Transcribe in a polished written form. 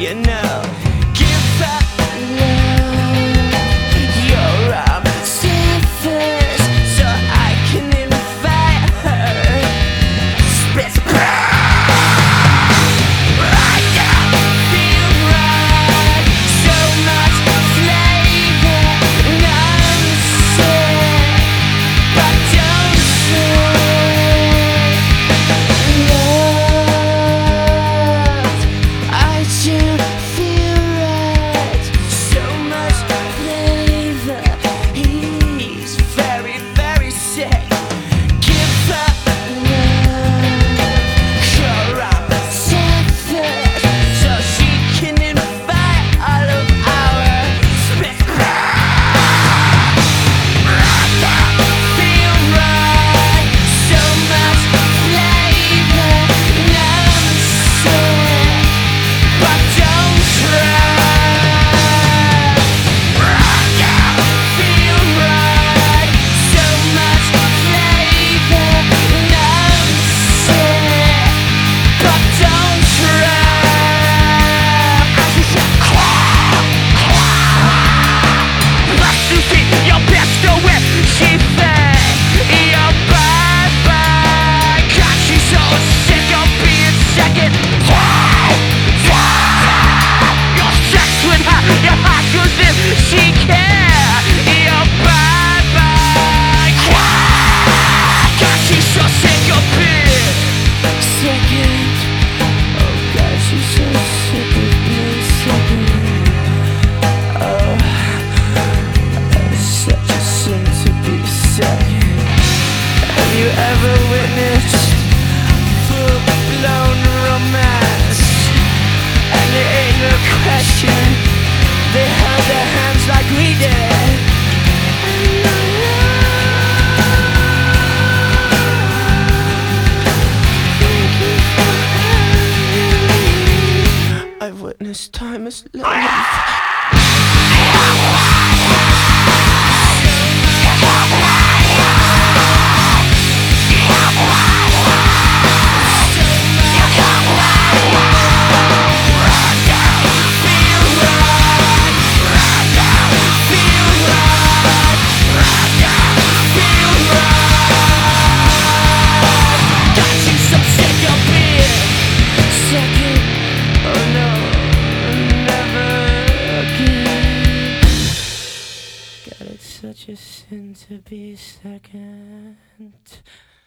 you know. Give up love, your arm suffers, so I can invite her. Spit I don't feel right, so much flavor, nonsense, but don't say love. I do feel right, so much flavor. He's very, very sick. Give up love, your arm suffers, so she can invite all of our spit. I don't feel right, so much flavor, nonsense, but don't try. I don't feel right, so much flavor, nonsense, but don't try. Must you see your best away? She said, your bye-bye, 'cause she's so sick of being second. Your sex with her, your heart goes if she care. Your bye-bye, 'cause she's so sick of being second. Oh God, she's so sick of being second. Oh, it's such a sin to be second. Have you ever witnessed full-blown romance? And it ain't no question, they held their hands like we did. I've witnessed timeless love. Such a sin to be second.